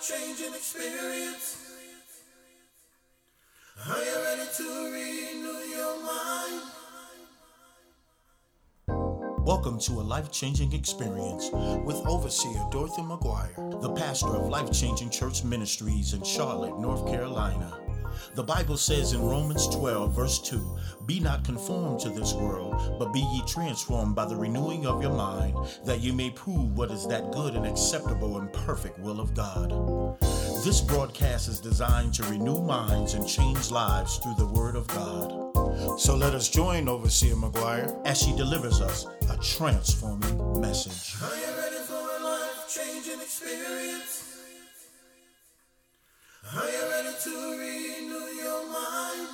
life-changing experience. Are you ready to renew your mind? Welcome to a life-changing experience with Overseer Dorothy McGuire, the pastor of Life Changing Church Ministries in Charlotte, North Carolina. The Bible says in Romans 12, verse 2, "Be not conformed to this world, but be ye transformed by the renewing of your mind, that ye may prove what is that good and acceptable and perfect will of God." This broadcast is designed to renew minds and change lives through the Word of God. So let us join Overseer McGuire as she delivers us a transforming message. Are you ready for a life-changing experience? Are you ready to renew your mind?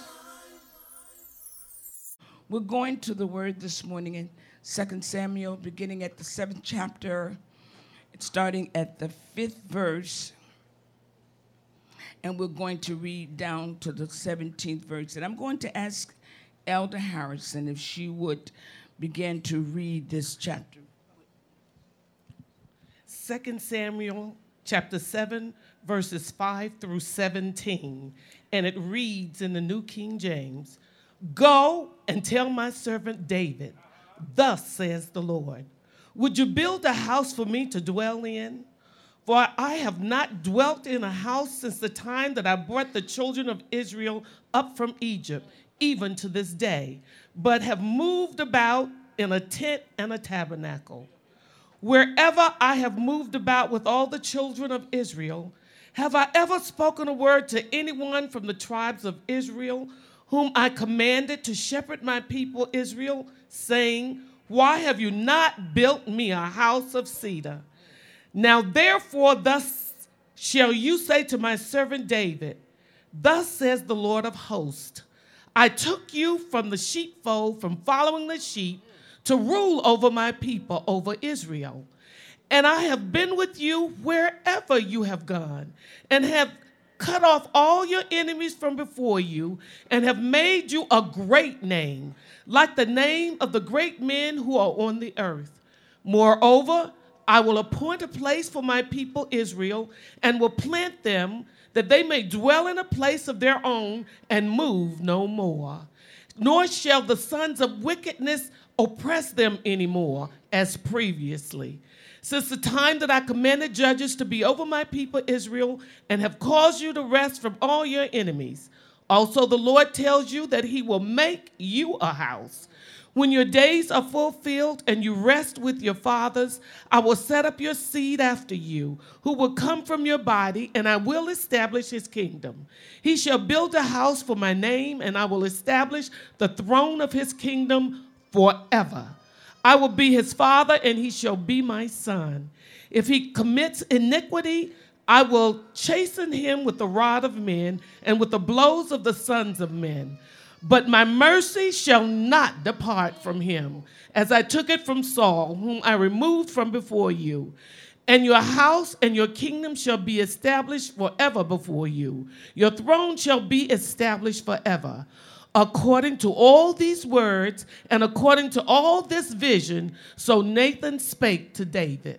We're going to the Word this morning in 2 Samuel, beginning at the 7th chapter, starting at the 5th verse, and we're going to read down to the 17th verse. And I'm going to ask Elder Harrison if she would begin to read this chapter. 2 Samuel chapter 7, verses 5 through 17, and it reads in the New King James, "Go and tell my servant David, thus says the Lord, would you build a house for me to dwell in? For I have not dwelt in a house since the time that I brought the children of Israel up from Egypt, even to this day, but have moved about in a tent and a tabernacle. Wherever I have moved about with all the children of Israel, have I ever spoken a word to anyone from the tribes of Israel, whom I commanded to shepherd my people Israel, saying, why have you not built me a house of cedar? Now therefore thus shall you say to my servant David, thus says the Lord of hosts, I took you from the sheepfold, from following the sheep, to rule over my people, over Israel. And I have been with you wherever you have gone, and have cut off all your enemies from before you, and have made you a great name, like the name of the great men who are on the earth. Moreover, I will appoint a place for my people Israel, and will plant them, that they may dwell in a place of their own, and move no more. Nor shall the sons of wickedness oppress them anymore, as previously. Since the time that I commanded judges to be over my people Israel, and have caused you to rest from all your enemies. Also the Lord tells you that he will make you a house. When your days are fulfilled and you rest with your fathers, I will set up your seed after you, who will come from your body, and I will establish his kingdom. He shall build a house for my name, and I will establish the throne of his kingdom forever. I will be his father, and he shall be my son. If he commits iniquity, I will chasten him with the rod of men and with the blows of the sons of men. But my mercy shall not depart from him, as I took it from Saul, whom I removed from before you. And your house and your kingdom shall be established forever before you. Your throne shall be established forever. According to all these words and according to all this vision, so Nathan spake to David.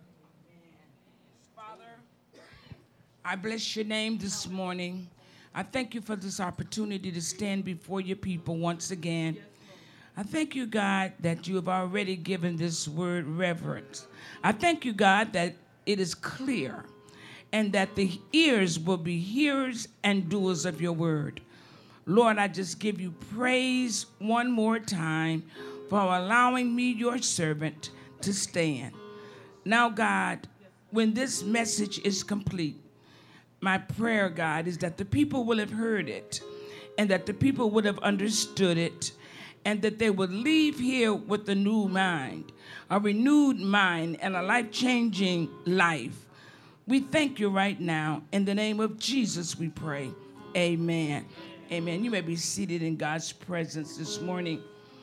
Father, I bless your name this morning. I thank you for this opportunity to stand before your people once again. I thank you, God, that you have already given this word reverence. I thank you, God, that it is clear and that the ears will be hearers and doers of your word. Lord, I just give you praise one more time for allowing me, your servant, to stand. Now, God, when this message is complete, my prayer, God, is that the people will have heard it, and that the people would have understood it, and that they would leave here with a new mind, a renewed mind, and a life-changing life. We thank you right now. In the name of Jesus, we pray. Amen. Amen. You may be seated in God's presence this morning.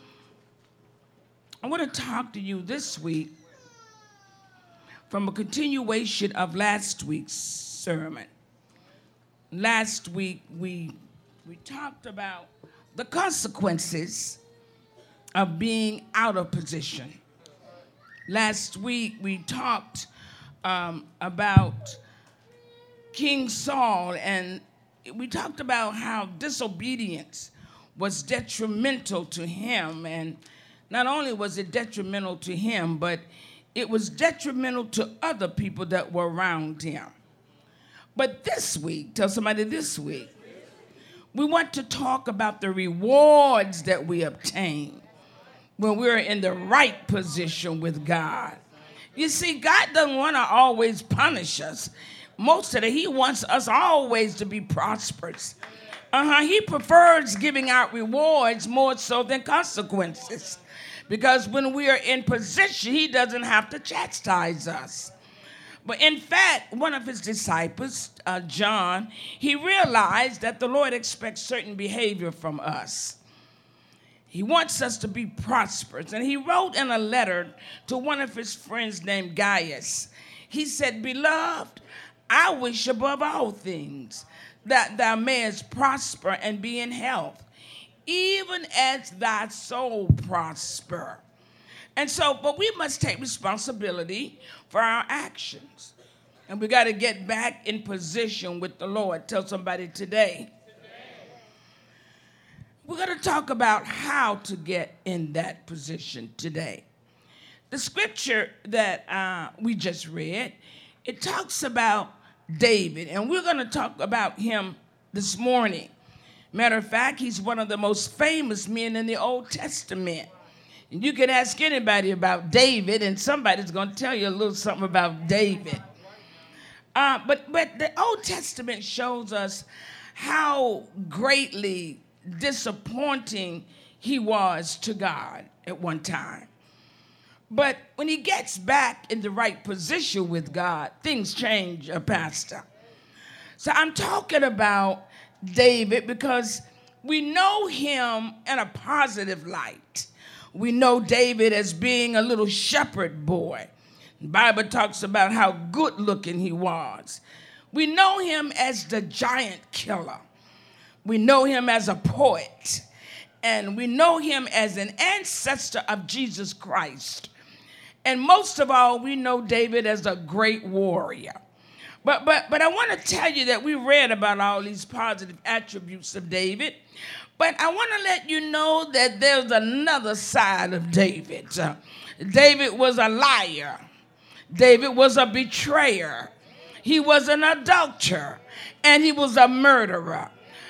I want to talk to you this week from a continuation of last week's sermon. Last week, we talked about the consequences of being out of position. Last week, we talked about King Saul, and we talked about how disobedience was detrimental to him. And not only was it detrimental to him, but it was detrimental to other people that were around him. But this week, tell somebody this week, we want to talk about the rewards that we obtain when we're in the right position with God. You see, God doesn't want to always punish us. Most of it, he wants us always to be prosperous. He prefers giving out rewards more so than consequences. Because when we are in position, he doesn't have to chastise us. But in fact, one of his disciples, John, he realized that the Lord expects certain behavior from us. He wants us to be prosperous. And he wrote in a letter to one of his friends named Gaius. He said, "Beloved, I wish above all things that thou mayest prosper and be in health, even as thy soul prosper." And so, but we must take responsibility for our actions. And we got to get back in position with the Lord. Tell somebody today. We're going to talk about how to get in that position today. The scripture that we just read, it talks about David, and we're going to talk about him this morning. Matter of fact, he's one of the most famous men in the Old Testament. And you can ask anybody about David, and somebody's going to tell you a little something about David. But the Old Testament shows us how greatly disappointing he was to God at one time. But when he gets back in the right position with God, things change, Pastor. So I'm talking about David because we know him in a positive light. We know David as being a little shepherd boy. The Bible talks about how good looking he was. We know him as the giant killer. We know him as a poet. And we know him as an ancestor of Jesus Christ. And most of all, we know David as a great warrior. But I want to tell you that we read about all these positive attributes of David. But I want to let you know that there's another side of David. David was a liar. David was a betrayer. He was an adulterer. And he was a murderer.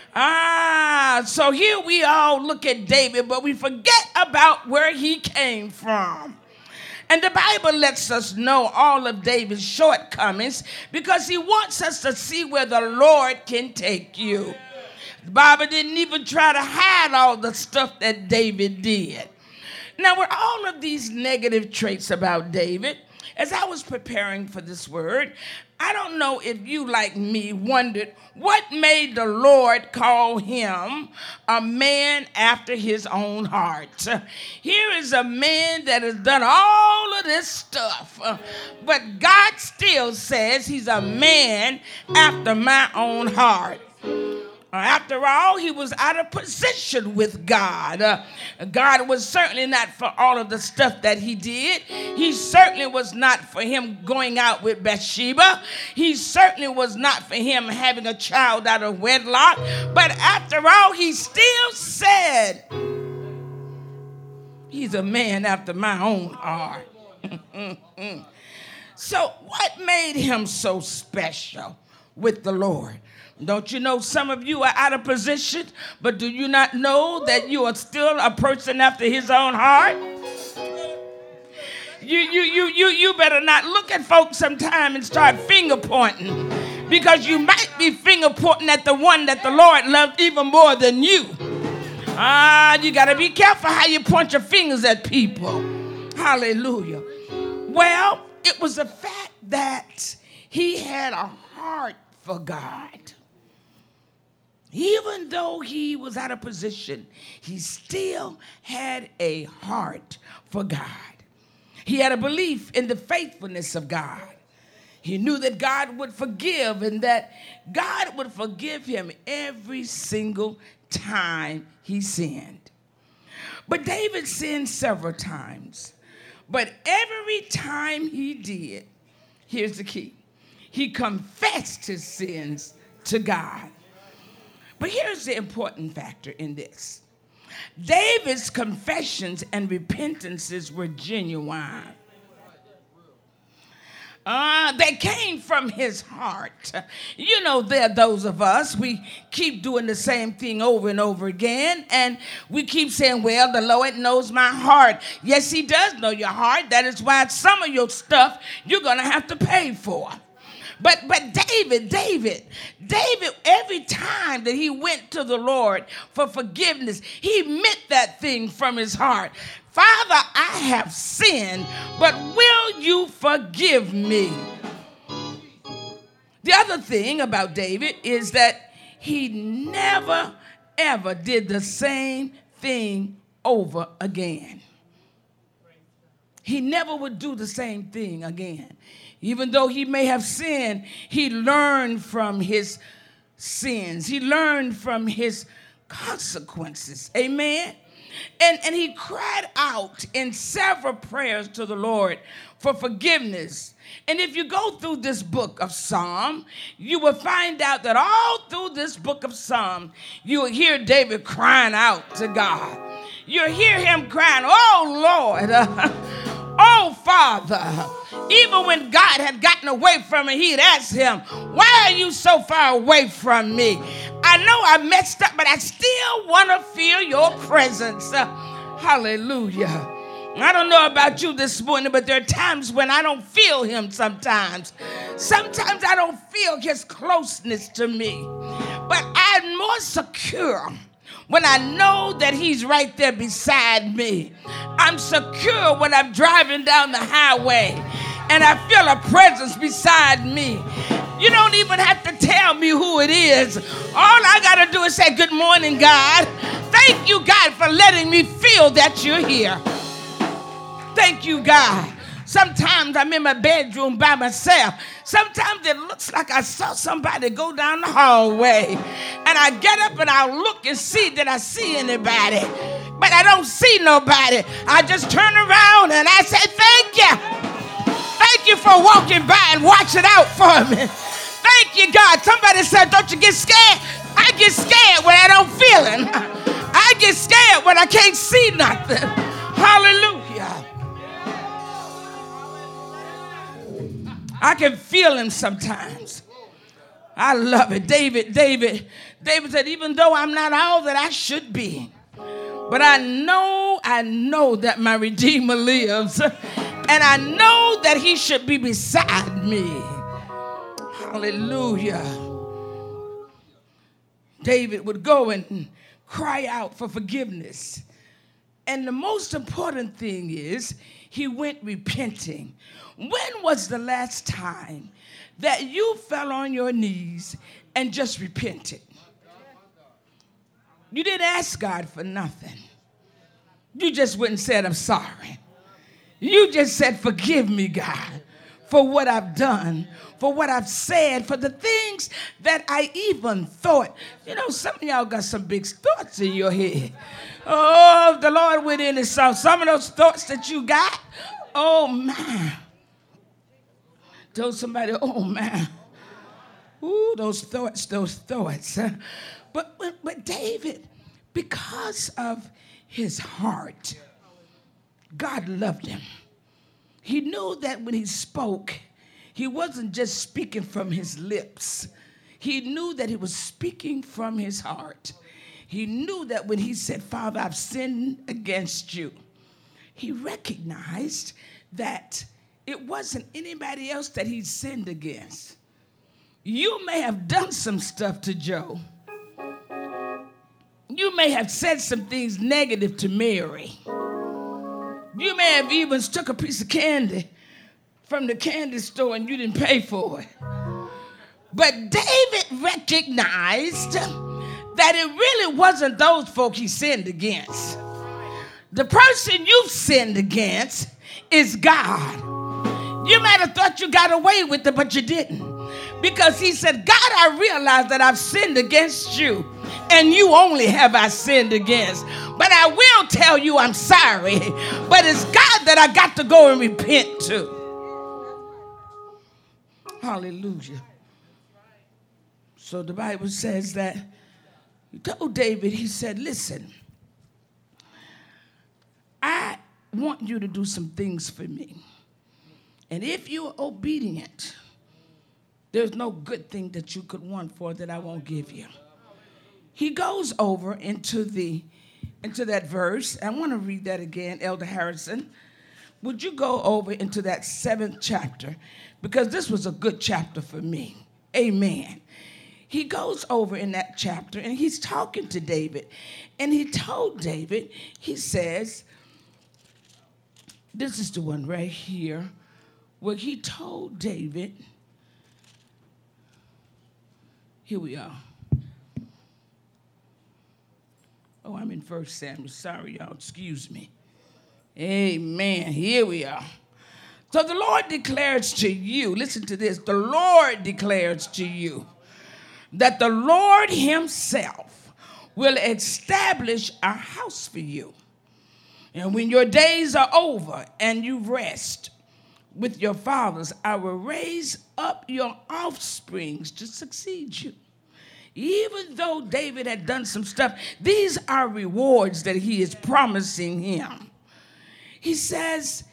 So here we all look at David, but we forget about where he came from. And the Bible lets us know all of David's shortcomings because he wants us to see where the Lord can take you. The Bible didn't even try to hide all the stuff that David did. Now, with all of these negative traits about David, as I was preparing for this word, I don't know if you, like me, wondered what made the Lord call him a man after his own heart. Here is a man that has done all of this stuff, but God still says he's a man after my own heart. After all, he was out of position with God. God was certainly not for all of the stuff that he did. He certainly was not for him going out with Bathsheba. He certainly was not for him having a child out of wedlock. But after all, he still said, he's a man after my own heart. So what made him so special with the Lord? Don't you know some of you are out of position, but do you not know that you are still a person after his own heart? You better not look at folks sometime and start finger pointing, because you might be finger pointing at the one that the Lord loved even more than you. You got to be careful how you point your fingers at people. Hallelujah. Well, it was the fact that he had a heart for God. Even though he was out of position, he still had a heart for God. He had a belief in the faithfulness of God. He knew that God would forgive and that God would forgive him every single time he sinned. But David sinned several times. But every time he did, here's the key. he confessed his sins to God. But here's the important factor in this. David's confessions and repentances were genuine. They came from his heart. You know, there are those of us, we keep doing the same thing over and over again, and we keep saying, well, the Lord knows my heart. Yes, he does know your heart. That is why some of your stuff you're going to have to pay for. But David, every time that he went to the Lord for forgiveness, he meant that thing from his heart. Father, I have sinned, but will you forgive me? The other thing about David is that he never, ever did the same thing over again. He never would do the same thing again. Even though he may have sinned, he learned from his sins. He learned from his consequences. Amen? And he cried out in several prayers to the Lord for forgiveness. And if you go through this book of Psalm, you will find out that all through this book of Psalm, you will hear David crying out to God. You'll hear him crying, oh, Lord, oh, Father. Even when God had gotten away from him, he'd ask him, why are you so far away from me? I know I messed up, but I still want to feel your presence. Hallelujah. I don't know about you this morning, but there are times when I don't feel him sometimes. Sometimes I don't feel his closeness to me. But I'm more secure when I know that he's right there beside me. I'm secure when I'm driving down the highway and I feel a presence beside me. You don't even have to tell me who it is. All I got to do is say, good morning, God. Thank you, God, for letting me feel that you're here. Thank you, God. Sometimes I'm in my bedroom by myself. Sometimes it looks like I saw somebody go down the hallway. And I get up and I look and see that I see anybody. But I don't see nobody. I just turn around and I say, thank you. Thank you for walking by and watching out for me. Thank you, God. Somebody said, don't you get scared? I get scared when I don't feel it. I get scared when I can't see nothing. Hallelujah. I can feel him sometimes. I love it. David said, even though I'm not all that I should be, but I know that my Redeemer lives, and I know that he should be beside me. Hallelujah. David would go and cry out for forgiveness. And the most important thing is he went repenting. When was the last time that you fell on your knees and just repented? You didn't ask God for nothing. You just went and said, I'm sorry. You just said, forgive me, God, for what I've done, for what I've said, for the things that I even thought. You know, some of y'all got some big thoughts in your head. Oh, the Lord went in and saw some of those thoughts that you got. Oh, man. Told somebody, oh, man. Ooh, those thoughts. But David, because of his heart, God loved him. He knew that when he spoke, he wasn't just speaking from his lips. He knew that he was speaking from his heart. He knew that when he said, Father, I've sinned against you, he recognized that it wasn't anybody else that he sinned against. You may have done some stuff to Joe. You may have said some things negative to Mary. You may have even took a piece of candy from the candy store and you didn't pay for it. But David recognized that it really wasn't those folk he sinned against. The person you've sinned against is God. You might have thought you got away with it, but you didn't. Because he said, God, I realize that I've sinned against you, and you only have I sinned against. But I will tell you I'm sorry, but it's God that I got to go and repent to. Hallelujah. So the Bible says that he told David, he said, listen, I want you to do some things for me. And if you're obedient, there's no good thing that you could want for that I won't give you. He goes over into that verse. I want to read that again, Elder Harrison. Would you go over into that 7th chapter? Because this was a good chapter for me. Amen. He goes over in that chapter, and he's talking to David. And he told David, he says, this is the one right here, where he told David, here we are. Oh, I'm in 1 Samuel. Sorry, y'all. Excuse me. Amen. Here we are. So the Lord declares to you, listen to this, the Lord declares to you that the Lord himself will establish a house for you. And when your days are over and you rest with your fathers, I will raise up your offsprings to succeed you. Even though David had done some stuff, these are rewards that he is promising him. He says,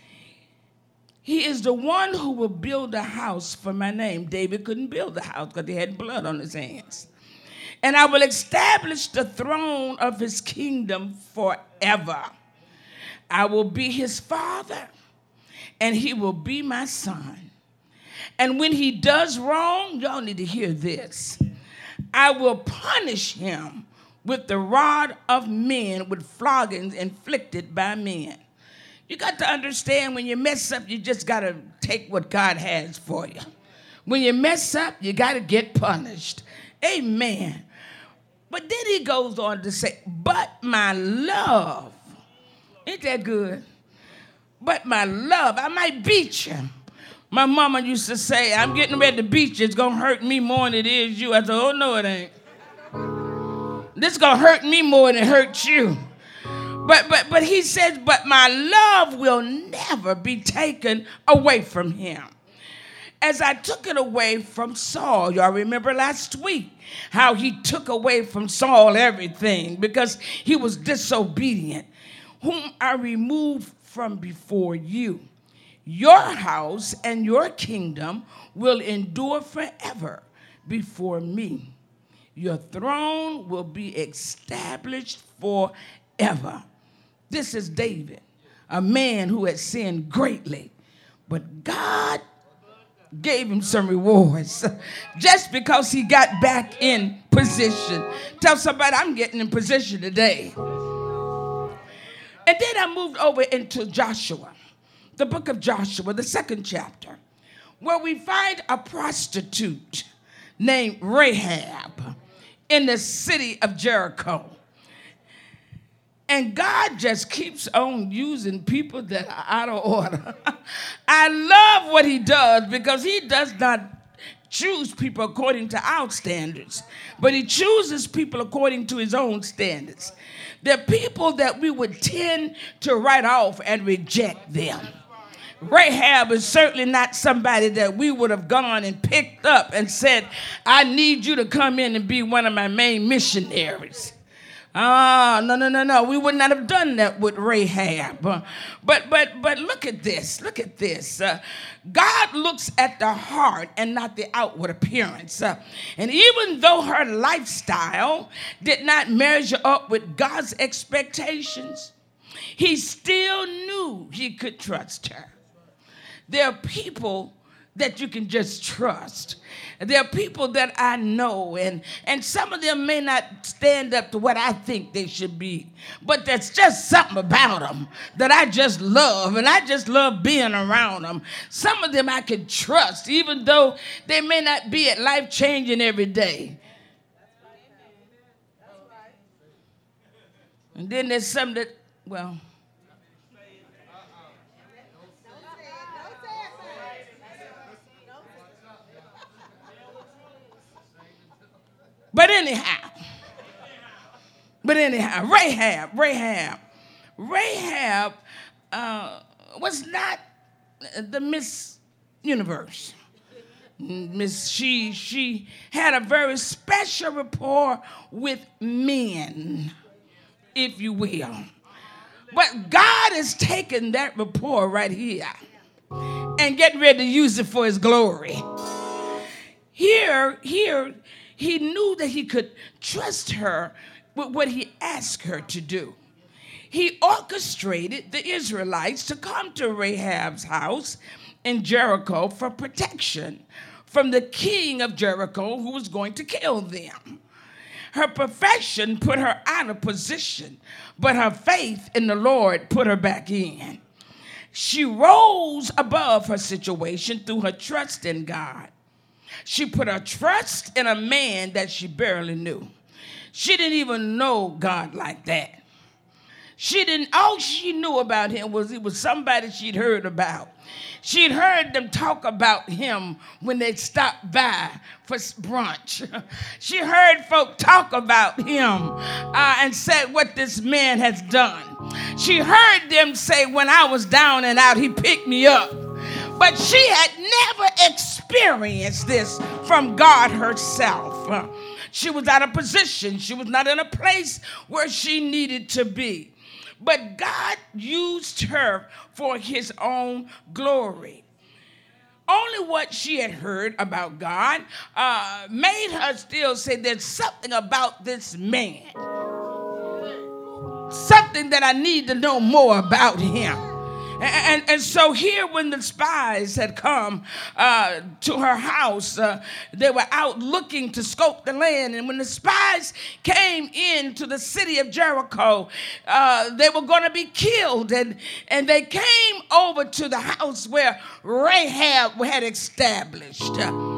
he is the one who will build a house for my name. David couldn't build the house because he had blood on his hands. And I will establish the throne of his kingdom forever. I will be his father, and he will be my son. And when he does wrong, y'all need to hear this, I will punish him with the rod of men, with floggings inflicted by men. You got to understand, when you mess up, you just got to take what God has for you. When you mess up, you got to get punished. Amen. But then he goes on to say, but my love, ain't that good? But my love, I might beat you. My mama used to say, I'm getting ready to beat you. It's going to hurt me more than it is you. I said, oh, no, it ain't. This is going to hurt me more than it hurts you. But he says, but my love will never be taken away from him. As I took it away from Saul, y'all remember last week how he took away from Saul everything because he was disobedient, whom I removed from before you. Your house and your kingdom will endure forever before me. Your throne will be established forever. This is David, a man who had sinned greatly, but God gave him some rewards just because he got back in position. Tell somebody, I'm getting in position today. And then I moved over into Joshua, the book of Joshua, the 2nd chapter, where we find a prostitute named Rahab in the city of Jericho. And God just keeps on using people that are out of order. I love what he does because he does not choose people according to our standards, but he chooses people according to his own standards. They're people that we would tend to write off and reject them. Rahab is certainly not somebody that we would have gone and picked up and said, I need you to come in and be one of my main missionaries. No. We would not have done that with Rahab. But look at this. Look at this. God looks at the heart and not the outward appearance. And even though her lifestyle did not measure up with God's expectations, he still knew he could trust her. There are people that you can just trust. There are people that I know, and some of them may not stand up to what I think they should be, but there's just something about them that I just love, and I just love being around them. Some of them I can trust, even though they may not be at life-changing every day. And then there's some that, well, But anyhow, Rahab was not the Miss Universe. She had a very special rapport with men, if you will. But God has taken that rapport right here and getting ready to use it for his glory. Here, he knew that he could trust her with what he asked her to do. He orchestrated the Israelites to come to Rahab's house in Jericho for protection from the king of Jericho who was going to kill them. Her profession put her out of position, but her faith in the Lord put her back in. She rose above her situation through her trust in God. She put her trust in a man that she barely knew. She didn't even know God like that. All she knew about him was he was somebody she'd heard about. She'd heard them talk about him when they stopped by for brunch. She heard folk talk about him and said what this man has done. She heard them say, when I was down and out, he picked me up. But she had never experienced this from God herself. She was out of position. She was not in a place where she needed to be. But God used her for his own glory. Only what she had heard about God made her still say, there's something about this man. Something that I need to know more about him. And so here when the spies had come to her house, they were out looking to scope the land. And when the spies came into the city of Jericho, they were going to be killed. And they came over to the house where Rahab had established.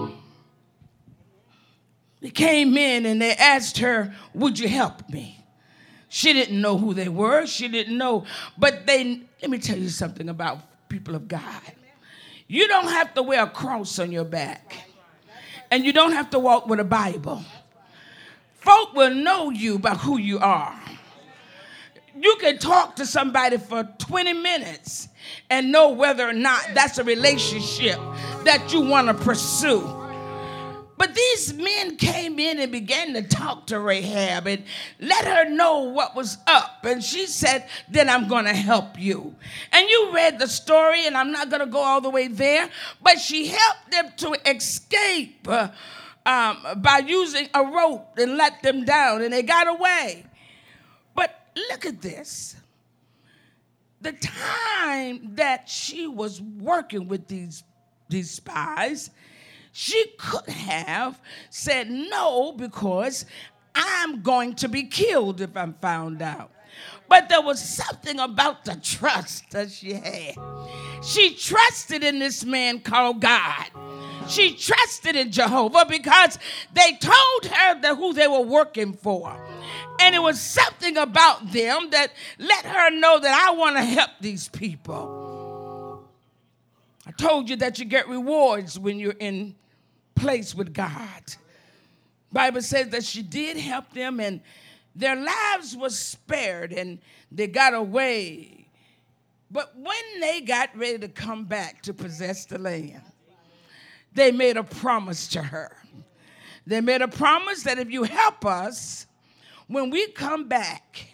They came in and they asked her, would you help me? She didn't know who they were. She didn't know. But let me tell you something about people of God. You don't have to wear a cross on your back. And you don't have to walk with a Bible. Folk will know you by who you are. You can talk to somebody for 20 minutes and know whether or not that's a relationship that you want to pursue. But these men came in and began to talk to Rahab and let her know what was up. And she said, then I'm going to help you. And you read the story, and I'm not going to go all the way there. But she helped them to escape by using a rope and let them down. And they got away. But look at this. The time that she was working with these spies, she could have said no because I'm going to be killed if I'm found out. But there was something about the trust that she had. She trusted in this man called God. She trusted in Jehovah because they told her that who they were working for. And it was something about them that let her know that I want to help these people. I told you that you get rewards when you're in place with God. Bible says that she did help them and their lives were spared and they got away. But when they got ready to come back to possess the land, they made a promise to her. They made a promise that if you help us, when we come back,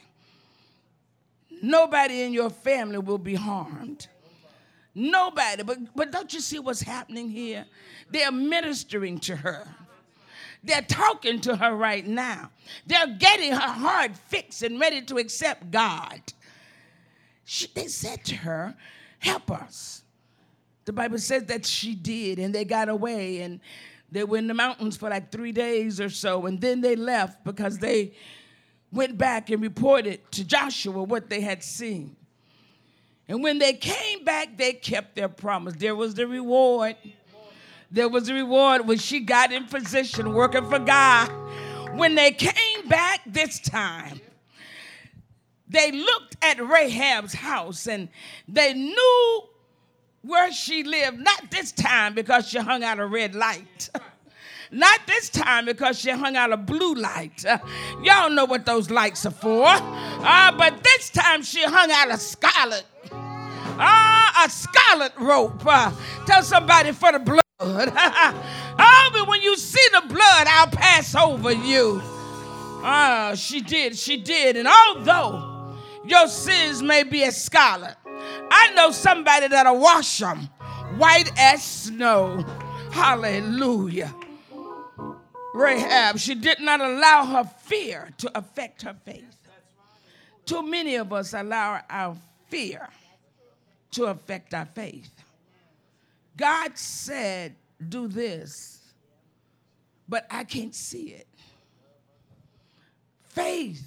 nobody in your family will be harmed. Nobody. But don't you see what's happening here? They're ministering to her. They're talking to her right now. They're getting her heart fixed and ready to accept God. They said to her, help us. The Bible says that she did, and they got away, and they were in the mountains for like 3 days or so, and then they left because they went back and reported to Joshua what they had seen. And when they came back, they kept their promise. There was the reward. There was a reward when she got in position working for God. When they came back this time, they looked at Rahab's house and they knew where she lived. Not this time because she hung out a red light. Not this time because she hung out a blue light. Y'all know what those lights are for. But this time she hung out a scarlet rope. Tell somebody for the blood. Oh, but when you see the blood, I'll pass over you. She did. And although your sins may be as scarlet, I know somebody that'll wash them white as snow. Hallelujah. Rahab, she did not allow her fear to affect her faith. Too many of us allow our fear to affect our faith. God said, do this, but I can't see it. Faith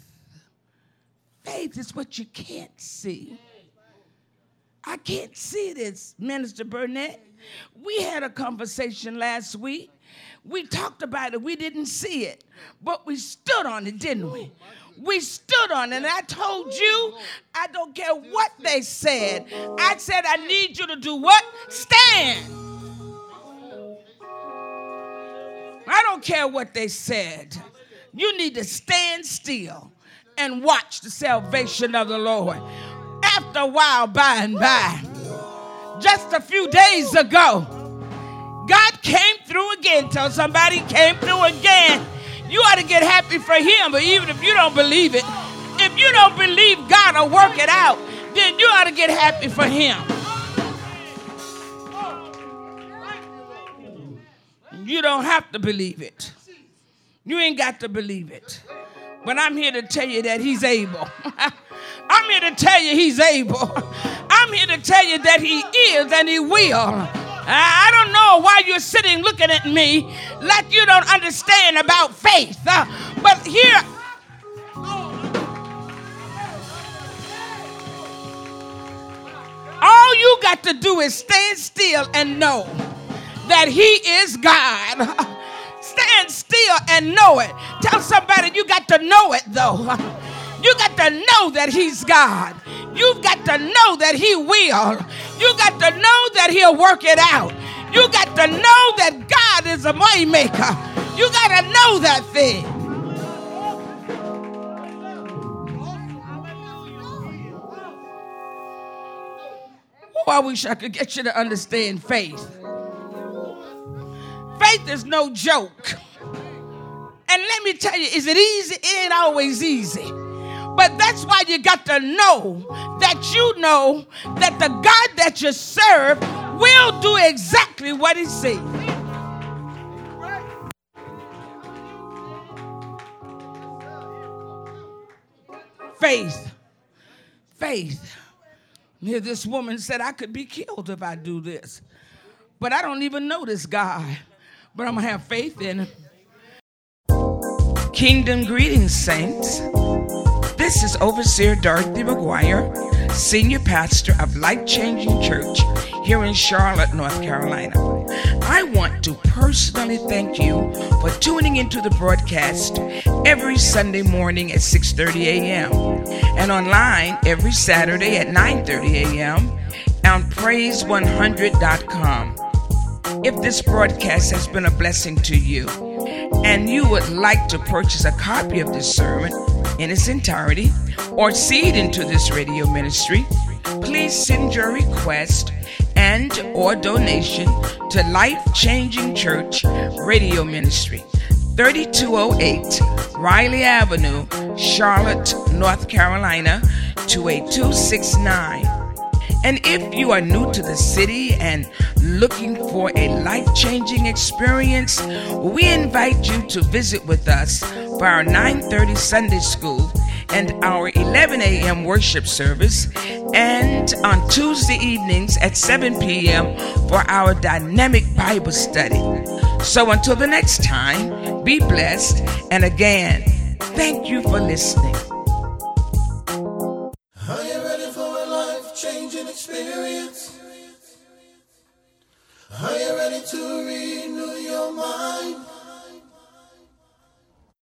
is what you can't see. I can't see this, Minister Burnett. We had a conversation last week. We talked about it. We didn't see it, but we stood on it, didn't we? We stood on it, and I told you, I don't care what they said. I said, I need you to do what? Stand. I don't care what they said. You need to stand still and watch the salvation of the Lord. After a while, by and by, just a few days ago, God came through again. Tell somebody, came through again. You ought to get happy for him, but even if you don't believe it, if you don't believe God will work it out, then you ought to get happy for him. You don't have to believe it. You ain't got to believe it. But I'm here to tell you that he's able. I'm here to tell you he's able. I'm here to tell you that he is and he will. I don't know why you're sitting looking at me like you don't understand about faith. But here, all you got to do is stand still and know that he is God. Stand still and know it. Tell somebody you got to know it though. You got to know that he's God. You've got to know that he will. You got to know that he'll work it out. You got to know that God is a way maker. You got to know that thing. Oh, I wish I could get you to understand faith. Faith is no joke. And let me tell you, is it easy? It ain't always easy. But that's why you got to know that the God that you serve will do exactly what he says. Faith. Here this woman said, I could be killed if I do this. But I don't even know this guy. But I'm going to have faith in him. Kingdom greetings, saints. This is Overseer Dorothy McGuire, Senior Pastor of Life Changing Church here in Charlotte, North Carolina. I want to personally thank you for tuning into the broadcast every Sunday morning at 6:30 a.m. and online every Saturday at 9:30 a.m. on praise100.com. If this broadcast has been a blessing to you and you would like to purchase a copy of this sermon in its entirety or seed into this radio ministry, please send your request and or donation to Life Changing Church Radio Ministry, 3208 Riley Avenue, Charlotte, North Carolina, 28269. And if you are new to the city and looking for a life-changing experience, we invite you to visit with us for our 9:30 Sunday school and our 11 a.m. worship service, and on Tuesday evenings at 7 p.m. for our dynamic Bible study. So until the next time, be blessed, and again, thank you for listening. Are you ready for a life-changing experience? Are you ready to renew your mind?